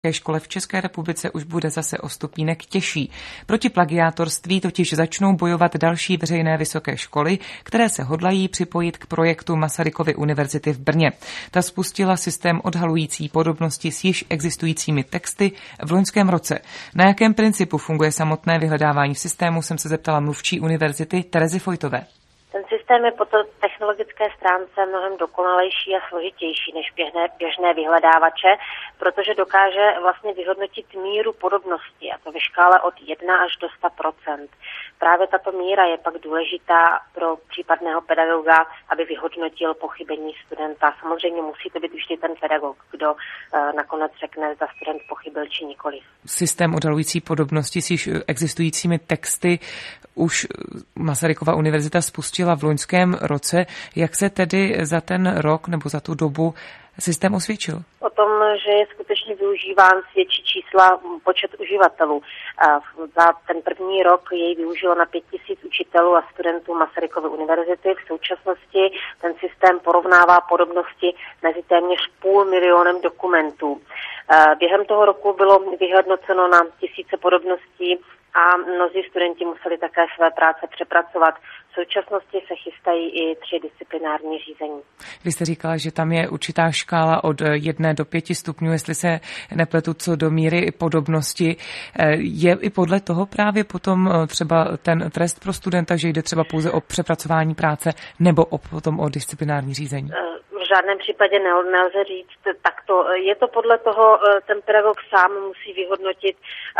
škole v České republice už bude zase o stupínek těžší. Proti plagiátorství totiž začnou bojovat další veřejné vysoké školy, které se hodlají připojit k projektu Masarykovy univerzity v Brně. Ta spustila systém odhalující podobnosti s již existujícími texty v loňském roce. Na jakém principu funguje samotné vyhledávání systému, jsem se zeptala mluvčí univerzity Terezy Fojtové. Ten systém je po technologické stránce mnohem dokonalejší a složitější než běžné vyhledávače, protože dokáže vlastně vyhodnotit míru podobnosti, a to ve škále od 1 až do 100%. Právě tato míra je pak důležitá pro případného pedagoga, aby vyhodnotil pochybení studenta. Samozřejmě musí to být vždy ten pedagog, kdo nakonec řekne, zda student pochybil či nikoliv. Systém odhalující podobnosti s již existujícími texty už Masarykova univerzita spustila v loňském roce. Jak se tedy za ten rok nebo za tu dobu systém osvědčil? O tom, že je skutečně využíván, svědčí čísla počet uživatelů. Za ten první rok jej využilo na 5 000 učitelů a studentů Masarykovy univerzity. V současnosti ten systém porovnává podobnosti mezi téměř 500 000 dokumentů. Během toho roku bylo vyhodnoceno na tisíce podobností a mnozí studenti museli také své práce přepracovat. V současnosti se chystají i 3 disciplinární řízení. Vy jste říkala, že tam je určitá škála od 1 do 5 stupňů, jestli se nepletu, co do míry podobnosti. Je i podle toho právě potom třeba ten trest pro studenta, že jde třeba pouze o přepracování práce nebo potom o disciplinární řízení? V žádném případě nelze říct takto. Je to podle toho, ten pedagog sám musí vyhodnotit,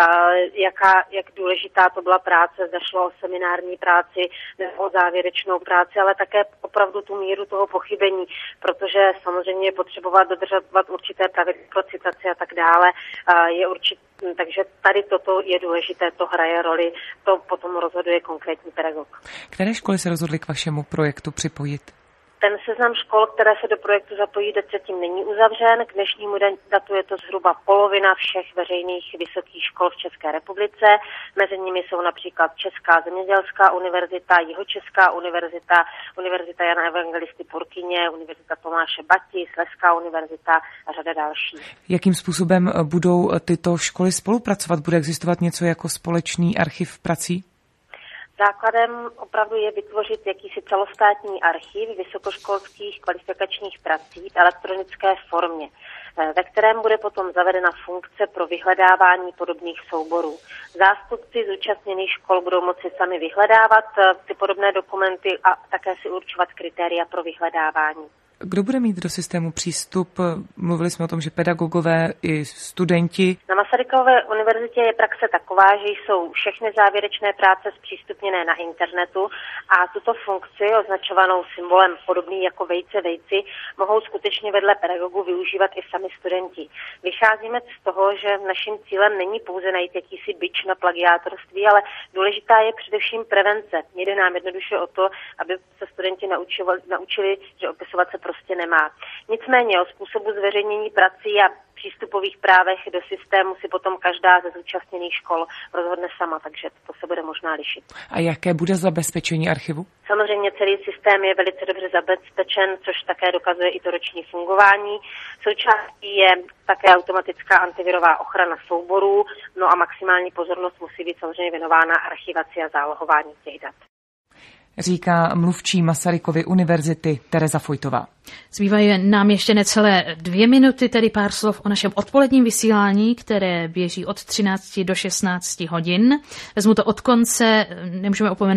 jak důležitá to byla práce, zda šlo o seminární práci nebo o závěrečnou práci, ale také opravdu tu míru toho pochybení, protože samozřejmě je potřebovat dodržovat určité pravidla pro citaci a tak dále. Takže tady toto je důležité, to hraje roli, to potom rozhoduje konkrétní pedagog. Které školy se rozhodly k vašemu projektu připojit? Ten seznam škol, které se do projektu zapojí, zatím není uzavřen. K dnešnímu datu je to zhruba polovina všech veřejných vysokých škol v České republice. Mezi nimi jsou například Česká zemědělská univerzita, Jihočeská univerzita, Univerzita Jana Evangelisty Purkyně, Univerzita Tomáše Bati, Slezská univerzita a řada dalších. Jakým způsobem budou tyto školy spolupracovat? Bude existovat něco jako společný archiv prací? Základem opravdu je vytvořit jakýsi celostátní archiv vysokoškolských kvalifikačních prací v elektronické formě, ve kterém bude potom zavedena funkce pro vyhledávání podobných souborů. Zástupci zúčastněných škol budou moci sami vyhledávat ty podobné dokumenty a také si určovat kritéria pro vyhledávání. Kdo bude mít do systému přístup? Mluvili jsme o tom, že pedagogové i studenti. Na Masarykové univerzitě je praxe taková, že jsou všechny závěrečné práce zpřístupněné na internetu a tuto funkci, označovanou symbolem podobný jako vejci, mohou skutečně vedle pedagogů využívat i sami studenti. Vycházíme z toho, že naším cílem není pouze najít jakýsi bič na plagiátorství, ale důležitá je především prevence. Jde nám jednoduše o to, aby se studenti naučili, že opisovat se prostě nemá. Nicméně o způsobu zveřejnění prací a přístupových právech do systému si potom každá ze zúčastněných škol rozhodne sama, takže to se bude možná lišit. A jaké bude zabezpečení archivu? Samozřejmě celý systém je velice dobře zabezpečen, což také dokazuje i to roční fungování. Součástí je také automatická antivirová ochrana souborů, no a maximální pozornost musí být samozřejmě věnována archivaci a zálohování těch dat. Říká mluvčí Masarykovy univerzity Tereza Fojtová. Zbývají nám ještě necelé 2 minuty, tedy pár slov o našem odpoledním vysílání, které běží od 13 do 16 hodin. Vezmu to od konce, nemůžeme opomenout